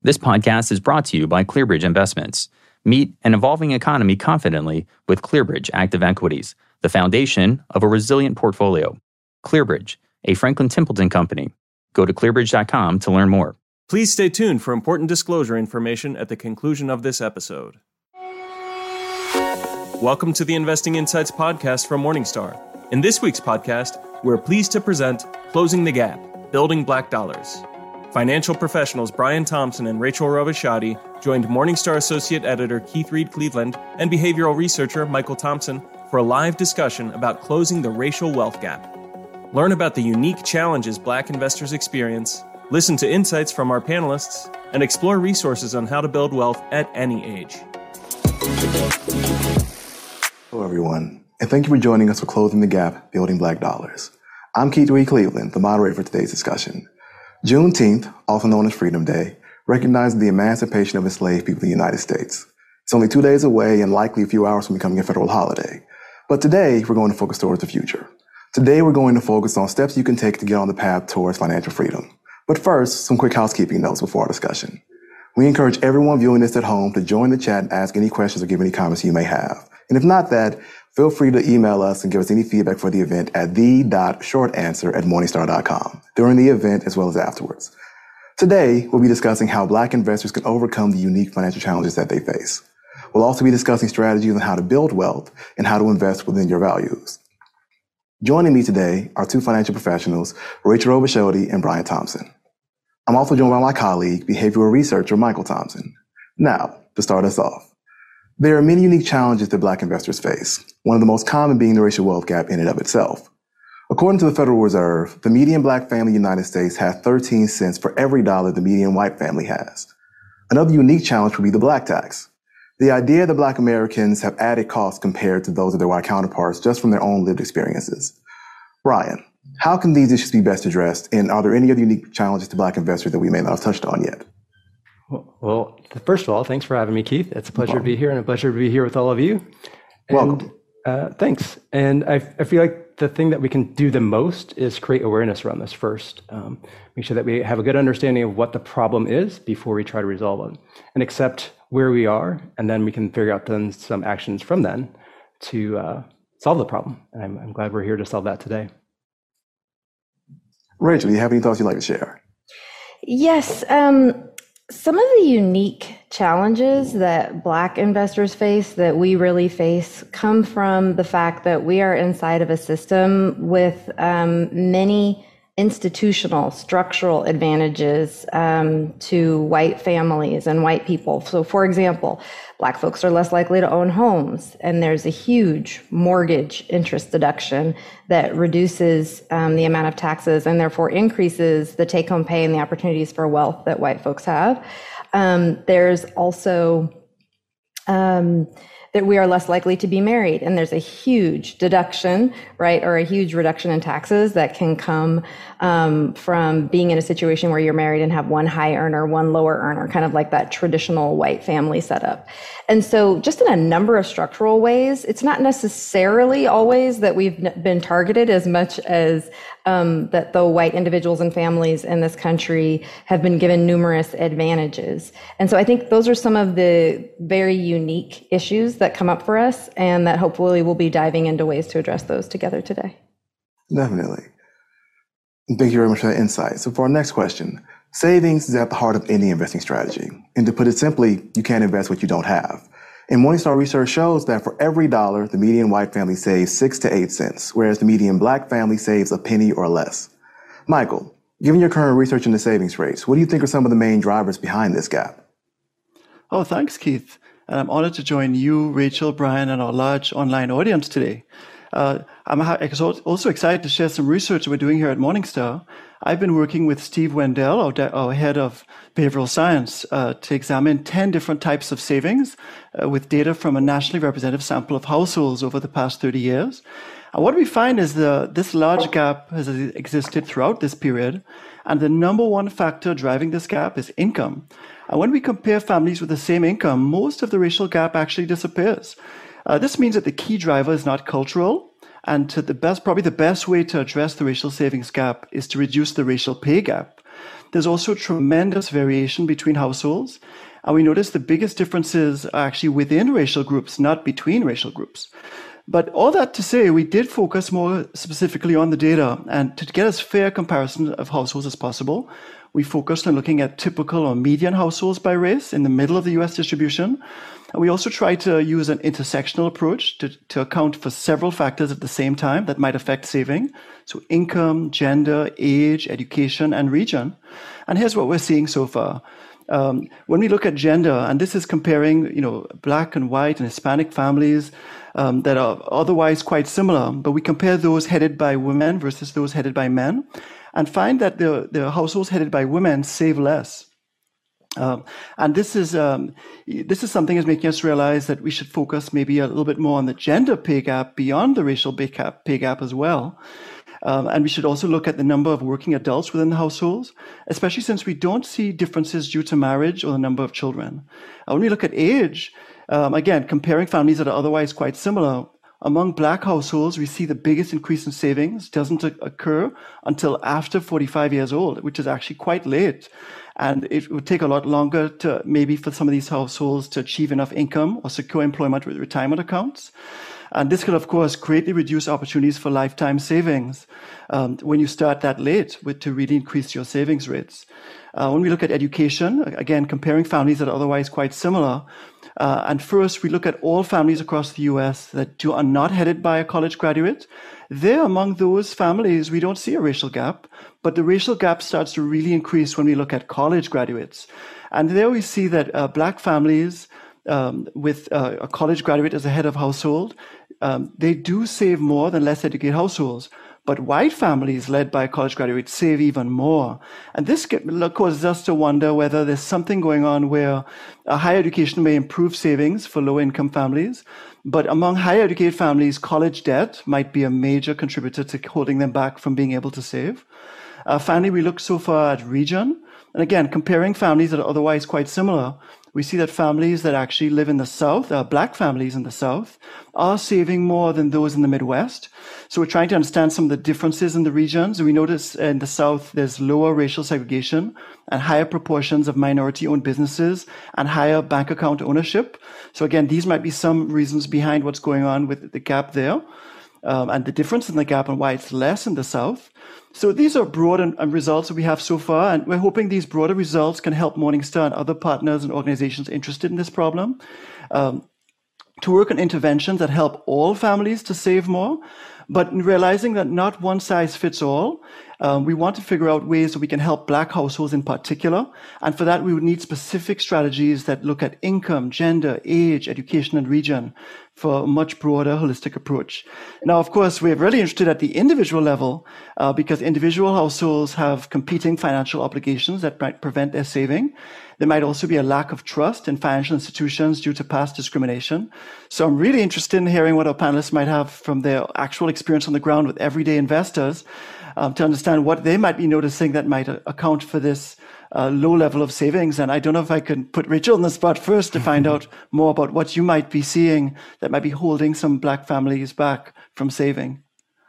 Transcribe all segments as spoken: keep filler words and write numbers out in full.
This podcast is brought to you by ClearBridge Investments. Meet an evolving economy confidently with ClearBridge Active Equities, the foundation of a resilient portfolio. ClearBridge, a Franklin Templeton company. Go to clearbridge dot com to learn more. Please stay tuned for important disclosure information at the conclusion of this episode. Welcome to the Investing Insights podcast from Morningstar. In this week's podcast, we're pleased to present Closing the Gap, Building Black Dollars. Financial professionals Brian Thompson and Rachel Rovesciati joined Morningstar Associate Editor Keith Reed Cleveland and behavioral researcher Michael Thompson for a live discussion about closing the racial wealth gap. Learn about the unique challenges Black investors experience, listen to insights from our panelists, and explore resources on how to build wealth at any age. Hello, everyone, and thank you for joining us for Closing the Gap, Building Black Dollars. I'm Keith Reed Cleveland, the moderator for today's discussion. Juneteenth, also known as Freedom Day, recognizes the emancipation of enslaved people in the United States. It's only two days away and likely a few hours from becoming a federal holiday. But today, we're going to focus towards the future. Today, we're going to focus on steps you can take to get on the path towards financial freedom. But first, some quick housekeeping notes before our discussion. We encourage everyone viewing this at home to join the chat and ask any questions or give any comments you may have. And if not that, feel free to email us and give us any feedback for the event at the dot short answer at morningstar dot com during the event as well as afterwards. Today, we'll be discussing how Black investors can overcome the unique financial challenges that they face. We'll also be discussing strategies on how to build wealth and how to invest within your values. Joining me today are two financial professionals, Rachel Rovesciati and Brian Thompson. I'm also joined by my colleague, behavioral researcher Michael Thompson. Now, to start us off, there are many unique challenges that Black investors face, one of the most common being the racial wealth gap in and of itself. According to the Federal Reserve, the median Black family in the United States has thirteen cents for every dollar the median white family has. Another unique challenge would be the Black tax. The idea that Black Americans have added costs compared to those of their white counterparts just from their own lived experiences. Brian, how can these issues be best addressed, and are there any other unique challenges to Black investors that we may not have touched on yet? Well, first of all, thanks for having me, Keith. It's a pleasure to be here and a pleasure to be here with all of you. And, Welcome. Uh, thanks. And I, I feel like the thing that we can do the most is create awareness around this first. Um, make sure that we have a good understanding of what the problem is before we try to resolve it, and accept where we are, and then we can figure out then some actions from then to uh, solve the problem. And I'm, I'm glad we're here to solve that today. Rachel, do you have any thoughts you'd like to share? Yes. Um, some of the unique challenges that Black investors face, that we really face, come from the fact that we are inside of a system with um, many institutional, structural advantages um, to white families and white people. So, for example, Black folks are less likely to own homes, and there's a huge mortgage interest deduction that reduces um, the amount of taxes and therefore increases the take-home pay and the opportunities for wealth that white folks have. Um, there's also um, that we are less likely to be married, and there's a huge deduction, right, or a huge reduction in taxes that can come um, from being in a situation where you're married and have one high earner, one lower earner, kind of like that traditional white family setup. And so just in a number of structural ways, it's not necessarily always that we've been targeted as much as um, that the white individuals and families in this country have been given numerous advantages. And so I think those are some of the very unique issues that come up for us, and that hopefully we'll be diving into ways to address those together today. Definitely. Thank you very much for that insight. So for our next question, savings is at the heart of any investing strategy. And to put it simply, you can't invest what you don't have. And Morningstar research shows that for every dollar, the median white family saves six to eight cents, whereas the median Black family saves a penny or less. Michael, given your current research into savings rates, what do you think are some of the main drivers behind this gap? Oh, thanks, Keith. And I'm honored to join you, Rachel, Brian, and our large online audience today. Uh, I'm also excited to share some research we're doing here at Morningstar. I've been working with Steve Wendell, our, de- our head of behavioral science, uh, to examine ten different types of savings uh, with data from a nationally representative sample of households over the past thirty years. And what we find is the, this large gap has existed throughout this period, and the number one factor driving this gap is income. And when we compare families with the same income, most of the racial gap actually disappears. Uh, this means that the key driver is not cultural, and to the best, probably the best way to address the racial savings gap is to reduce the racial pay gap. There's also tremendous variation between households. And we notice the biggest differences are actually within racial groups, not between racial groups. But all that to say, we did focus more specifically on the data, and to get as fair comparison of households as possible, we focused on looking at typical or median households by race in the middle of the U S distribution. And we also tried to use an intersectional approach to, to account for several factors at the same time that might affect saving. So income, gender, age, education, and region. And here's what we're seeing so far. Um, when we look at gender, and this is comparing, you know, Black and white and Hispanic families um, that are otherwise quite similar, but we compare those headed by women versus those headed by men, and find that the, the households headed by women save less. Um, and this is um, this is something that's making us realize that we should focus maybe a little bit more on the gender pay gap beyond the racial pay gap, pay gap as well. Um, and we should also look at the number of working adults within the households, especially since we don't see differences due to marriage or the number of children. Uh, when we look at age, um, again, comparing families that are otherwise quite similar, among Black households, we see the biggest increase in savings doesn't occur until after forty-five years old, which is actually quite late. And it would take a lot longer to maybe for some of these households to achieve enough income or secure employment with retirement accounts. And this could, of course, greatly reduce opportunities for lifetime savings um, when you start that late with, to really increase your savings rates. Uh, when we look at education, again, comparing families that are otherwise quite similar, uh, and first we look at all families across the U S that do, are not headed by a college graduate. There, among those families, we don't see a racial gap, but the racial gap starts to really increase when we look at college graduates. And there we see that uh, Black families Um, with uh, a college graduate as a head of household, um, they do save more than less educated households. But white families led by a college graduate save even more. And this causes us to wonder whether there's something going on where a higher education may improve savings for low-income families, but among higher educated families, college debt might be a major contributor to holding them back from being able to save. Uh, finally, we look so far at region. And again, comparing families that are otherwise quite similar, we see that families that actually live in the South, uh, Black families in the South, are saving more than those in the Midwest. So we're trying to understand some of the differences in the regions. We notice in the South, there's lower racial segregation and higher proportions of minority-owned businesses and higher bank account ownership. So again, these might be some reasons behind what's going on with the gap there. Um, and the difference in the gap and why it's less in the South. So these are broad and, and results that we have so far, and we're hoping these broader results can help Morningstar and other partners and organizations interested in this problem um, to work on interventions that help all families to save more. But in realizing that not one size fits all, um, we want to figure out ways that we can help Black households in particular. And for that, we would need specific strategies that look at income, gender, age, education, and region for a much broader holistic approach. Now, of course, we're really interested at the individual level uh, because individual households have competing financial obligations that might prevent their saving. There might also be a lack of trust in financial institutions due to past discrimination. So I'm really interested in hearing what our panelists might have from their actual experience on the ground with everyday investors um, to understand what they might be noticing that might uh, account for this uh, low level of savings. And I don't know if I can put Rachel on the spot first to find out more about what you might be seeing that might be holding some Black families back from saving.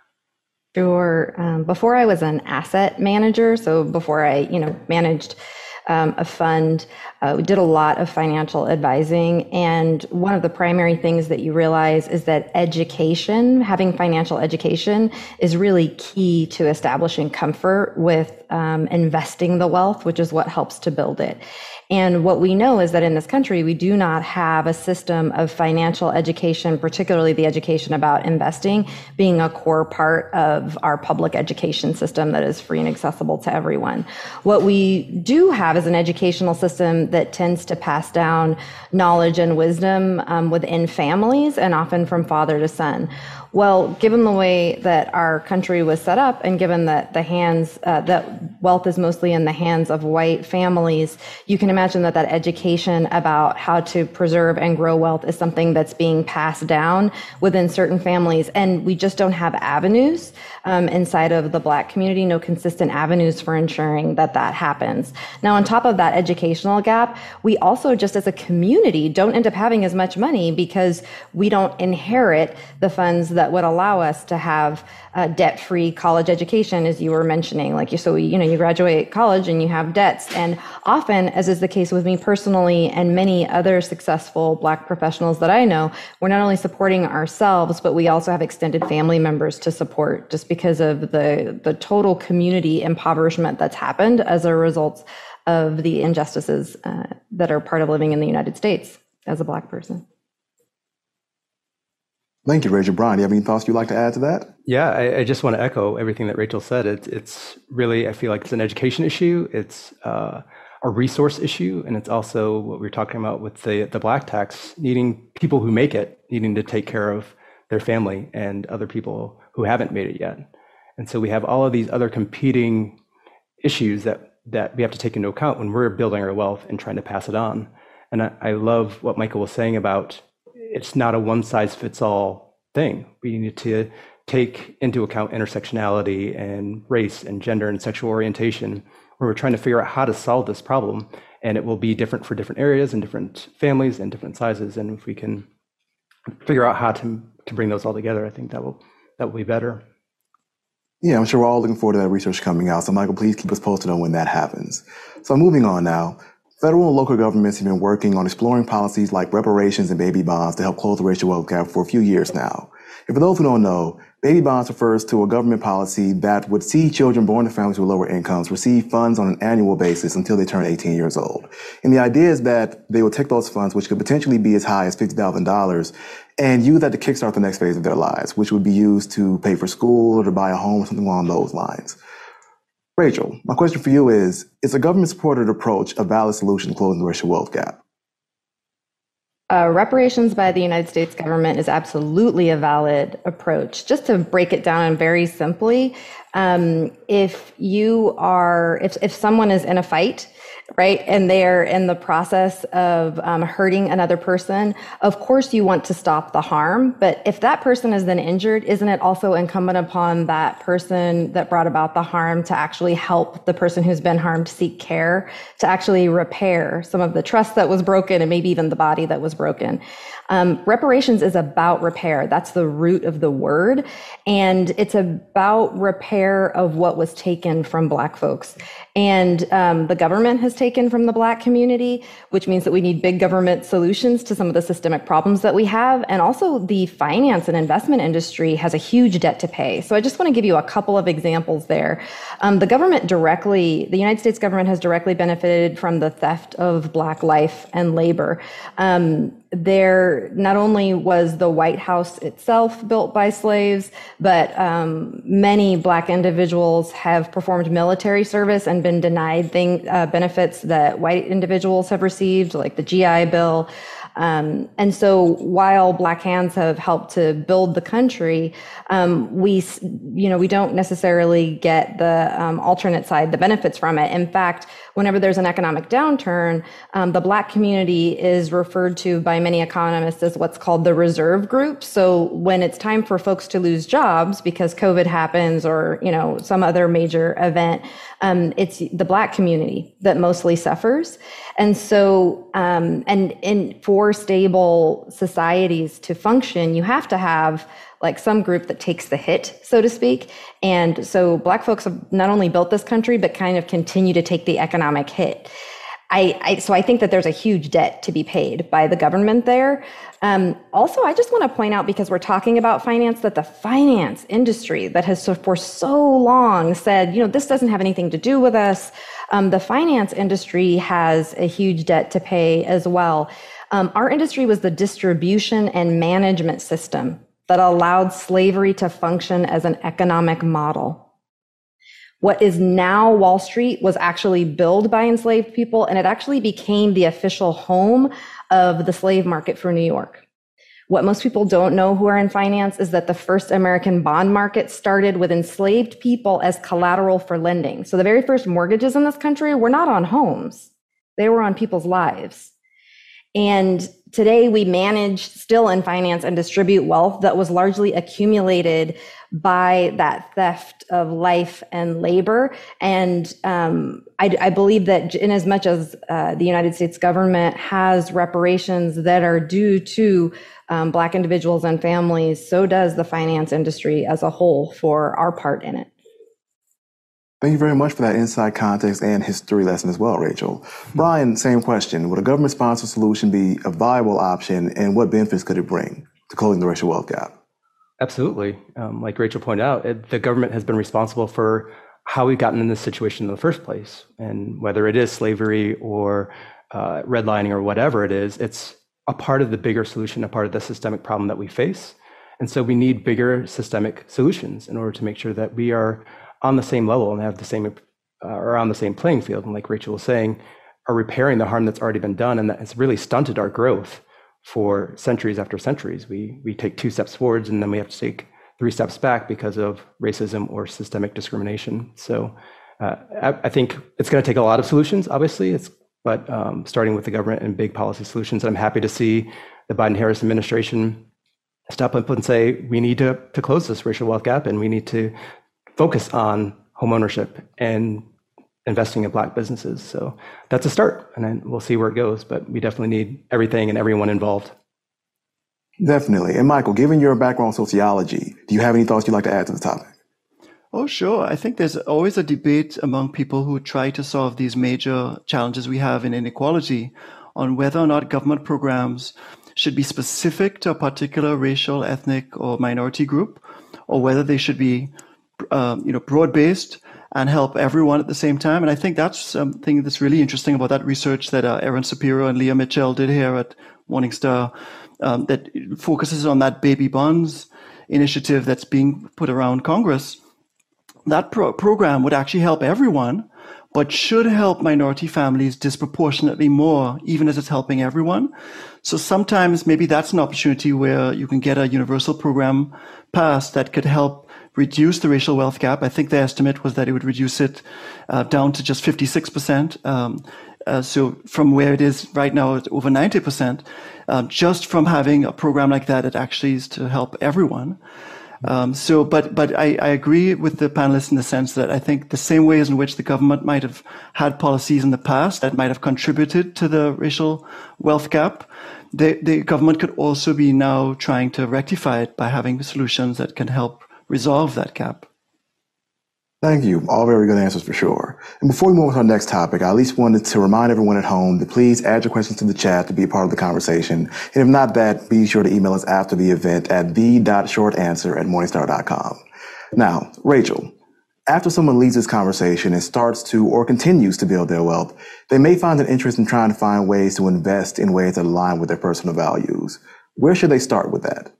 Sure. Um, before I was an asset manager, so before I, you know, managed Um, a fund. Uh, we did a lot of financial advising. And one of the primary things that you realize is that education, having financial education, is really key to establishing comfort with um, investing the wealth, which is what helps to build it. And what we know is that in this country, we do not have a system of financial education, particularly the education about investing, being a core part of our public education system that is free and accessible to everyone. What we do have is an educational system that tends to pass down knowledge and wisdom um, within families and often from father to son. Well, given the way that our country was set up and given that the hands, uh, that wealth is mostly in the hands of white families, you can imagine that that education about how to preserve and grow wealth is something that's being passed down within certain families. And we just don't have avenues um, inside of the Black community, no consistent avenues for ensuring that that happens. Now, on top of that educational gap, gap. We also, just as a community, don't end up having as much money because we don't inherit the funds that would allow us to have uh, debt-free college education, as you were mentioning. Like you, so you know, you graduate college and you have debts, and often, as is the case with me personally and many other successful Black professionals that I know, we're not only supporting ourselves, but we also have extended family members to support, just because of the the total community impoverishment that's happened as a result of the injustices uh, that are part of living in the United States as a Black person. Thank you, Rachel. Brian, do you have any thoughts you'd like to add to that? Yeah, I, I just want to echo everything that Rachel said. It's, it's really, I feel like it's an education issue. It's uh, a resource issue. And it's also what we were talking about with the, the Black tax, needing people who make it, needing to take care of their family and other people who haven't made it yet. And so we have all of these other competing issues that, that we have to take into account when we're building our wealth and trying to pass it on. And I, I love what Michael was saying about it's not a one-size-fits-all thing. We need to take into account intersectionality and race and gender and sexual orientation, where we're trying to figure out how to solve this problem. And it will be different for different areas and different families and different sizes. And if we can figure out how to, to bring those all together, I think that will that will be better. Yeah, I'm sure we're all looking forward to that research coming out. So Michael, please keep us posted on when that happens. So moving on now. Federal and local governments have been working on exploring policies like reparations and baby bonds to help close the racial wealth gap for a few years now. And for those who don't know, baby bonds refers to a government policy that would see children born to families with lower incomes receive funds on an annual basis until they turn eighteen years old. And the idea is that they will take those funds, which could potentially be as high as fifty thousand dollars, and use that to kickstart the next phase of their lives, which would be used to pay for school or to buy a home or something along those lines. Rachel, my question for you is, is a government-supported approach a valid solution to closing the racial wealth gap? Uh, reparations by the United States government is absolutely a valid approach. Just to break it down very simply, um, if you are, if, if someone is in a fight, right, and they're in the process of um, hurting another person, of course you want to stop the harm. But if that person is then injured, isn't it also incumbent upon that person that brought about the harm to actually help the person who's been harmed seek care, to actually repair some of the trust that was broken and maybe even the body that was broken? Um, reparations is about repair. That's the root of the word. And it's about repair of what was taken from Black folks. And um, the government has taken from the Black community, which means that we need big government solutions to some of the systemic problems that we have. And also the finance and investment industry has a huge debt to pay. So I just want to give you a couple of examples there. Um, the government directly, the United States government has directly benefited from the theft of Black life and labor. Um, There not only was the White House itself built by slaves, but um, many Black individuals have performed military service and been denied thing, uh, benefits that white individuals have received, like the G I Bill. Um, and so while Black hands have helped to build the country, um, we, you know, we don't necessarily get the um, alternate side, the benefits from it. In fact, whenever there's an economic downturn, um, the Black community is referred to by many economists as what's called the reserve group. So when it's time for folks to lose jobs because COVID happens or, you know, some other major event, um, it's the Black community that mostly suffers. And so, um, and, and for stable societies to function, you have to have like some group that takes the hit, so to speak. And so Black folks have not only built this country, but kind of continue to take the economic hit. I, I so I think that there's a huge debt to be paid by the government there. Um, also, I just want to point out, because we're talking about finance, that the finance industry that has so, for so long said, you know, this doesn't have anything to do with us. Um, the finance industry has a huge debt to pay as well. Um, our industry was the distribution and management system that allowed slavery to function as an economic model. What is now Wall Street was actually built by enslaved people, and it actually became the official home of the slave market for New York. What most people don't know who are in finance is that the first American bond market started with enslaved people as collateral for lending. So the very first mortgages in this country were not on homes. They were on people's lives. And today we manage, still in finance, and distribute wealth that was largely accumulated by that theft of life and labor. And um, I, I believe that in as much as uh, the United States government has reparations that are due to um, Black individuals and families, so does the finance industry as a whole for our part in it. Thank you very much for that inside context and history lesson as well, Rachel. Brian, same question. Would a government-sponsored solution be a viable option, and what benefits could it bring to closing the racial wealth gap? Absolutely. Um, like Rachel pointed out, it, the government has been responsible for how we've gotten in this situation in the first place. And whether it is slavery or uh, redlining or whatever it is, it's a part of the bigger solution, a part of the systemic problem that we face. And so we need bigger systemic solutions in order to make sure that we are on the same level and have the same, uh, or on the same playing field. And like Rachel was saying, are repairing the harm that's already been done, and that has really stunted our growth for centuries after centuries. We we take two steps forwards and then we have to take three steps back because of racism or systemic discrimination. So uh, I, I think it's going to take a lot of solutions, obviously, it's but um, starting with the government and big policy solutions. And I'm happy to see the Biden-Harris administration step up and say, we need to, to close this racial wealth gap, and we need to focus on homeownership and investing in Black businesses. So that's a start, and then we'll see where it goes, but we definitely need everything and everyone involved. Definitely. And Michael, given your background in sociology, do you have any thoughts you'd like to add to the topic? Oh, sure. I think there's always a debate among people who try to solve these major challenges we have in inequality on whether or not government programs should be specific to a particular racial, ethnic, or minority group, or whether they should be um, you know, broad-based and help everyone at the same time. And I think that's something that's really interesting about that research that uh, Aaron Shapiro and Leah Mitchell did here at Morningstar, um, that focuses on that baby bonds initiative that's being put around Congress. That pro- program would actually help everyone, but should help minority families disproportionately more, even as it's helping everyone. So sometimes maybe that's an opportunity where you can get a universal program passed that could help reduce the racial wealth gap. I think the estimate was that it would reduce it uh, down to just fifty-six percent. Um, uh, so from where it is right now, it's over ninety percent, um, just from having a program like that, it actually is to help everyone. Um, so, but but I, I agree with the panelists in the sense that I think the same ways in which the government might have had policies in the past that might have contributed to the racial wealth gap, the, the government could also be now trying to rectify it by having solutions that can help resolve that gap. Thank you. All very good answers for sure. And before we move on to our next topic, I at least wanted to remind everyone at home to please add your questions to the chat to be a part of the conversation. And if not that, be sure to email us after the event at the dot short answer at morningstar dot com. Now, Rachel, after someone leads this conversation and starts to or continues to build their wealth, they may find an interest in trying to find ways to invest in ways that align with their personal values. Where should they start with that?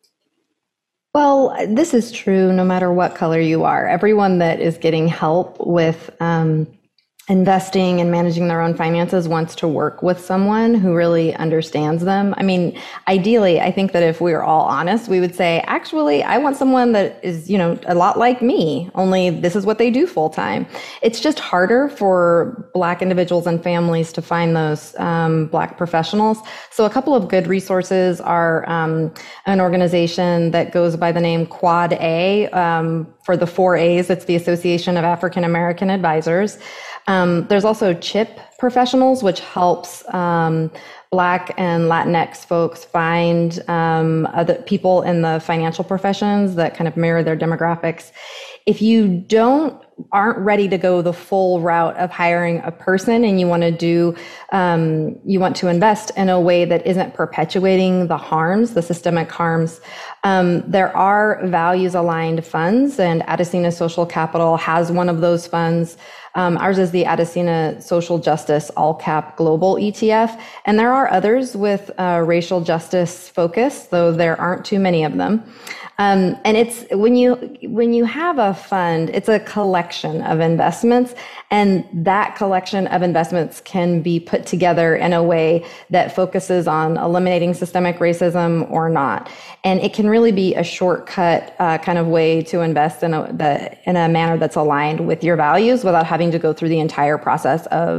Well, this is true no matter what color you are. Everyone that is getting help with um, investing and managing their own finances wants to work with someone who really understands them. I mean, ideally, I think that if we were all honest, we would say, actually, I want someone that is, you know, a lot like me, only this is what they do full time. It's just harder for Black individuals and families to find those um, Black professionals. So a couple of good resources are um, an organization that goes by the name Quad A. Um, for the four A's, it's the Association of African American Advisors. Um, there's also CHIP professionals, which helps um, Black and Latinx folks find um, other people in the financial professions that kind of mirror their demographics. If you don't aren't ready to go the full route of hiring a person, and you want to do, um, you want to invest in a way that isn't perpetuating the harms, the systemic harms, um, there are values aligned funds, and Adesina Social Capital has one of those funds. Um, ours is the Adesina Social Justice All Cap Global E T F, and there are others with uh, racial justice focus, though there aren't too many of them. Um, and it's when you when you have a fund, it's a collection of investments, and that collection of investments can be put together in a way that focuses on eliminating systemic racism or not. And it can really be a shortcut uh, kind of way to invest in a the, in a manner that's aligned with your values without having to go through the entire process of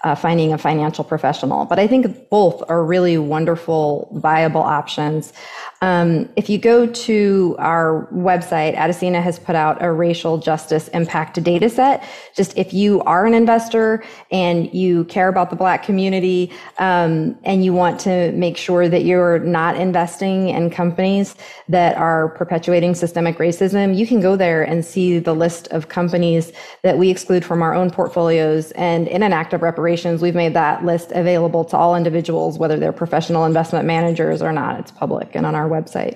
uh, finding a financial professional. But I think both are really wonderful, viable options. Um, if you go to our website, Adesina has put out a racial justice impact data set. Just if you are an investor and you care about the Black community, um, and you want to make sure that you're not investing in companies that are perpetuating systemic racism, you can go there and see the list of companies that we exclude from our own portfolios. And in an act of reparations, we've made that list available to all individuals, whether they're professional investment managers or not. It's public and on our website.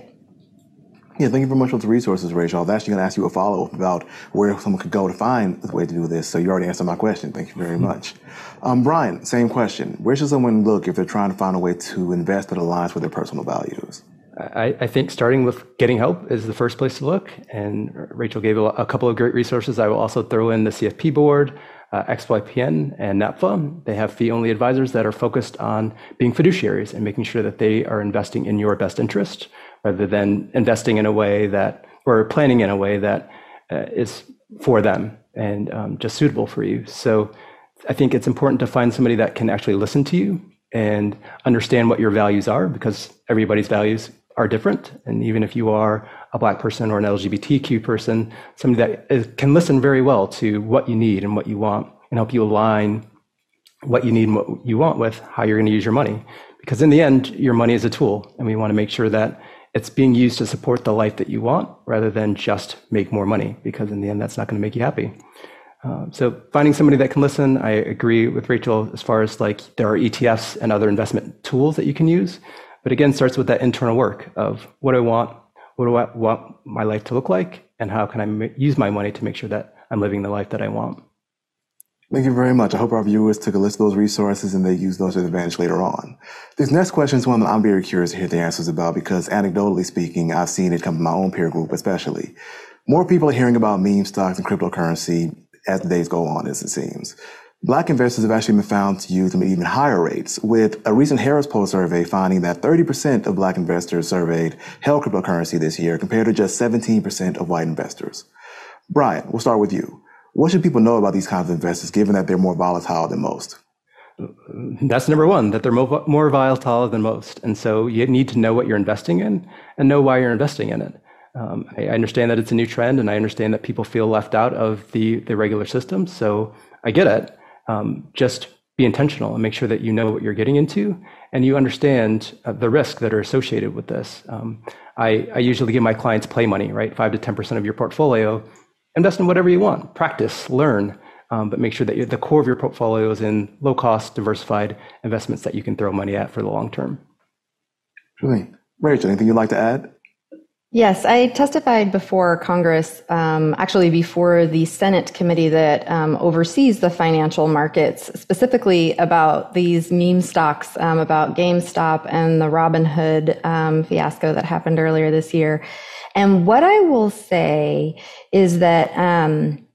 Yeah, thank you very much for the resources, Rachel. I was actually going to ask you a follow-up about where someone could go to find a way to do this. So you already answered my question. Thank you very much. Um, Brian, same question. Where should someone look if they're trying to find a way to invest that aligns with their personal values? I, I think starting with getting help is the first place to look. And Rachel gave a, a couple of great resources. I will also throw in the C F P board, uh, X Y P N, and NAPFA. They have fee-only advisors that are focused on being fiduciaries and making sure that they are investing in your best interest, rather than investing in a way that, or planning in a way that uh, is for them and um, just suitable for you. So I think it's important to find somebody that can actually listen to you and understand what your values are, because everybody's values are different. And even if you are a Black person or an L G B T Q person, somebody that is, can listen very well to what you need and what you want and help you align what you need and what you want with how you're going to use your money. Because in the end, your money is a tool, and we want to make sure that it's being used to support the life that you want rather than just make more money, because in the end, that's not going to make you happy. Um, so finding somebody that can listen, I agree with Rachel as far as like there are E T Fs and other investment tools that you can use. But again, starts with that internal work of what do I want, what do I want my life to look like, and how can I ma- use my money to make sure that I'm living the life that I want. Thank you very much. I hope our viewers took a list of those resources and they use those to their advantage later on. This next question is one that I'm very curious to hear the answers about, because anecdotally speaking, I've seen it come from my own peer group especially. More people are hearing about meme stocks and cryptocurrency as the days go on, as it seems. Black investors have actually been found to use them at even higher rates, with a recent Harris Poll survey finding that thirty percent of Black investors surveyed held cryptocurrency this year, compared to just seventeen percent of white investors. Brian, we'll start with you. What should people know about these kinds of investors, given that they're more volatile than most? That's number one, that they're mo- more volatile than most. And so you need to know what you're investing in and know why you're investing in it. Um, I understand that it's a new trend, and I understand that people feel left out of the, the regular system. So I get it. Um, just be intentional and make sure that you know what you're getting into and you understand uh, the risk that are associated with this. Um, I, I usually give my clients play money, right? Five to ten percent of your portfolio. Invest in whatever you want, practice, learn, um, but make sure that the core of your portfolio is in low-cost, diversified investments that you can throw money at for the long term. Really? Rachel, anything you'd like to add? Yes, I testified before Congress, um, actually before the Senate committee that um, oversees the financial markets, specifically about these meme stocks, um, about GameStop and the Robinhood um, fiasco that happened earlier this year. And what I will say is that um,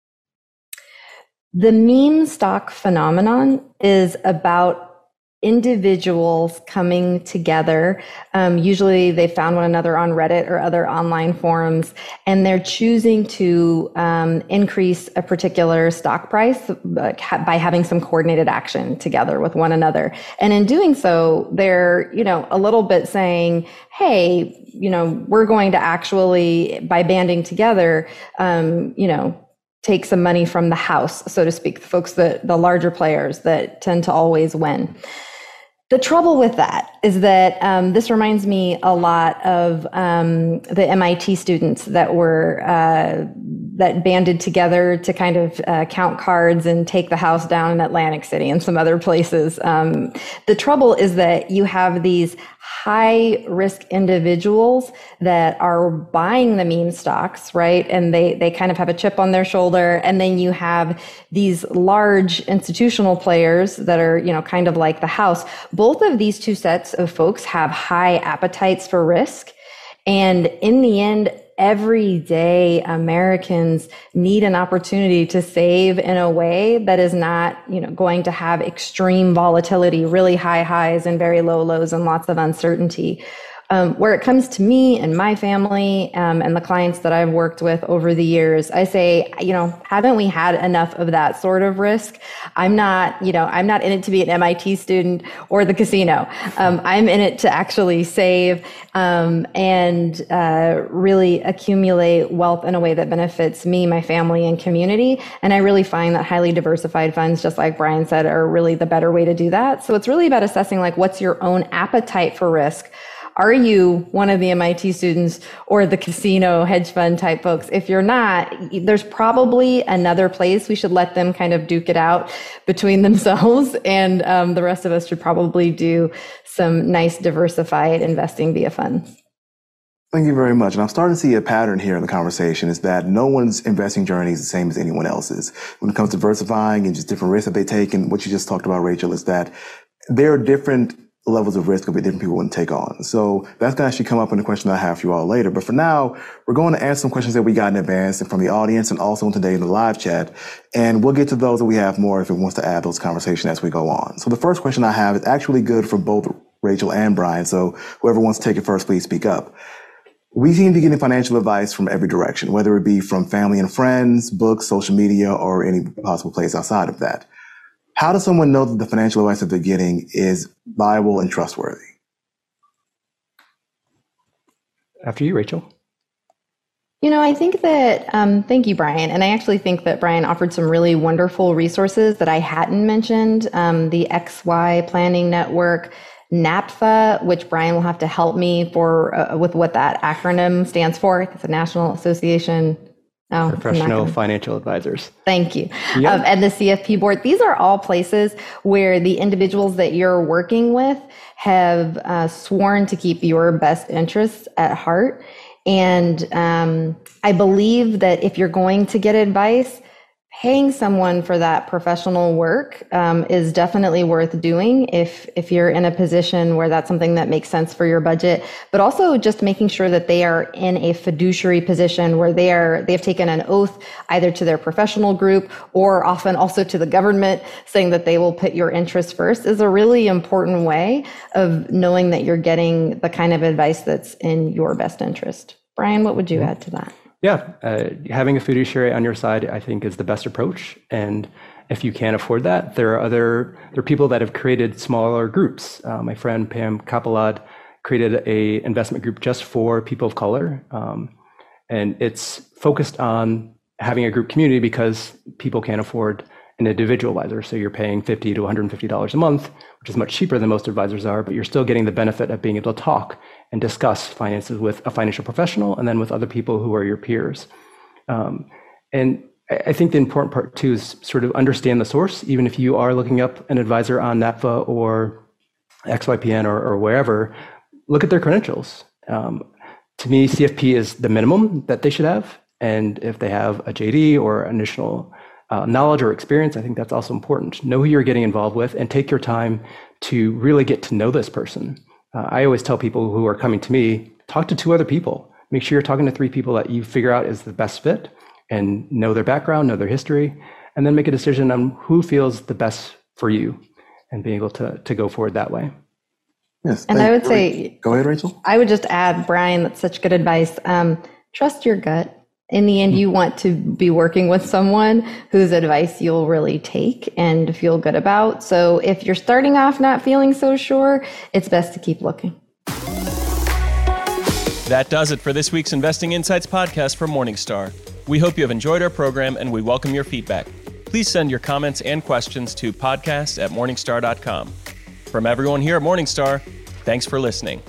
the meme stock phenomenon is about individuals coming together. Um, usually they found one another on Reddit or other online forums, and they're choosing to um, increase a particular stock price by having some coordinated action together with one another. And in doing so, they're, you know, a little bit saying, hey, you know, we're going to actually, by banding together, um, you know, take some money from the house, so to speak, the folks that the larger players that tend to always win. The trouble with that is that um, this reminds me a lot of um, the M I T students that were uh, that banded together to kind of uh, count cards and take the house down in Atlantic City and some other places. Um, the trouble is that you have these high risk individuals that are buying the meme stocks, right? And they, they kind of have a chip on their shoulder. And then you have these large institutional players that are, you know, kind of like the house. Both of these two sets of folks have high appetites for risk. And in the end, everyday Americans need an opportunity to save in a way that is not, you know, going to have extreme volatility, really high highs and very low lows and lots of uncertainty. Um, where it comes to me and my family um, and the clients that I've worked with over the years, I say, you know, haven't we had enough of that sort of risk? I'm not, you know, I'm not in it to be an M I T student or the casino. Um, I'm in it to actually save um, and uh, really accumulate wealth in a way that benefits me, my family, and community. And I really find that highly diversified funds, just like Brian said, are really the better way to do that. So it's really about assessing, like, what's your own appetite for risk? Are you one of the M I T students or the casino hedge fund type folks? If you're not, there's probably another place. We should let them kind of duke it out between themselves. And um, the rest of us should probably do some nice diversified investing via funds. Thank you very much. And I'm starting to see a pattern here in the conversation is that no one's investing journey is the same as anyone else's. When it comes to diversifying and just different risks that they take, and what you just talked about, Rachel, is that there are different levels of risk that different people wouldn't take on. So that's going to actually come up in the question I have for you all later. But for now, we're going to answer some questions that we got in advance and from the audience and also today in the live chat. And we'll get to those that we have more if it wants to add those conversations as we go on. So the first question I have is actually good for both Rachel and Brian. So whoever wants to take it first, please speak up. We seem to be getting financial advice from every direction, whether it be from family and friends, books, social media, or any possible place outside of that. How does someone know that the financial advice that they're getting is viable and trustworthy? After you, Rachel. You know, I think that, um, thank you, Brian. And I actually think that Brian offered some really wonderful resources that I hadn't mentioned. Um, the X Y Planning Network, NAPFA, which Brian will have to help me for uh, with what that acronym stands for. It's a National Association. Oh, Professional Financial Advisors. Thank you. Yep. Um, and the C F P board. These are all places where the individuals that you're working with have uh, sworn to keep your best interests at heart. And um, I believe that if you're going to get advice, paying someone for that professional work um, is definitely worth doing if if you're in a position where that's something that makes sense for your budget, but also just making sure that they are in a fiduciary position where they are they have taken an oath either to their professional group or often also to the government saying that they will put your interests first is a really important way of knowing that you're getting the kind of advice that's in your best interest. Brian, what would you add to that? Yeah, uh, having a fiduciary on your side, I think, is the best approach. And if you can't afford that, there are other there are people that have created smaller groups. Uh, my friend Pam Kapalad created a investment group just for people of color, um, and it's focused on having a group community because people can't afford an individual advisor. So you're paying fifty to one hundred fifty dollars a month, which is much cheaper than most advisors are, but you're still getting the benefit of being able to talk and discuss finances with a financial professional and then with other people who are your peers. Um, and I think the important part too is sort of understand the source. Even if you are looking up an advisor on NAPFA or X Y P N or, or wherever, look at their credentials. Um, to me, C F P is the minimum that they should have. And if they have a J D or initial uh, knowledge or experience, I think that's also important. Know who you're getting involved with and take your time to really get to know this person. Uh, I always tell people who are coming to me, talk to two other people. Make sure you're talking to three people that you figure out is the best fit and know their background, know their history, and then make a decision on who feels the best for you and being able to, to go forward that way. Yes. And I would say, go ahead, Rachel. I would just add, Brian, that's such good advice. Um, trust your gut. In the end, you want to be working with someone whose advice you'll really take and feel good about. So if you're starting off not feeling so sure, it's best to keep looking. That does it for this week's Investing Insights podcast from Morningstar. We hope you have enjoyed our program and we welcome your feedback. Please send your comments and questions to podcast at morningstar dot com. From everyone here at Morningstar, thanks for listening.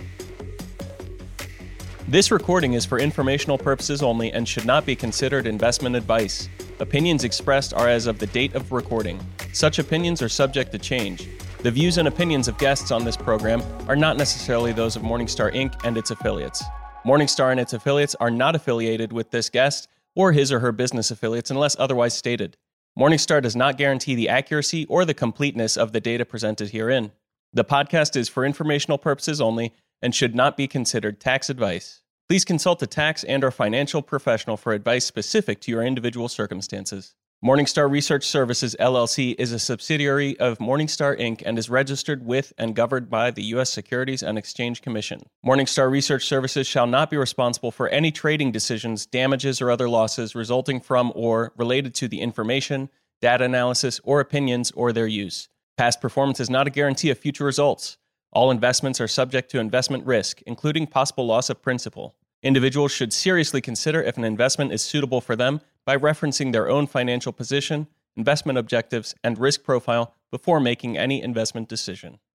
This recording is for informational purposes only and should not be considered investment advice. Opinions expressed are as of the date of recording. Such opinions are subject to change. The views and opinions of guests on this program are not necessarily those of Morningstar Incorporated and its affiliates. Morningstar and its affiliates are not affiliated with this guest or his or her business affiliates unless otherwise stated. Morningstar does not guarantee the accuracy or the completeness of the data presented herein. The podcast is for informational purposes only and should not be considered tax advice. Please consult a tax and or financial professional for advice specific to your individual circumstances. Morningstar Research Services, L L C, is a subsidiary of Morningstar, Incorporated and is registered with and governed by the U S Securities and Exchange Commission. Morningstar Research Services shall not be responsible for any trading decisions, damages, or other losses resulting from or related to the information, data analysis, or opinions or their use. Past performance is not a guarantee of future results. All investments are subject to investment risk, including possible loss of principal. Individuals should seriously consider if an investment is suitable for them by referencing their own financial position, investment objectives, and risk profile before making any investment decision.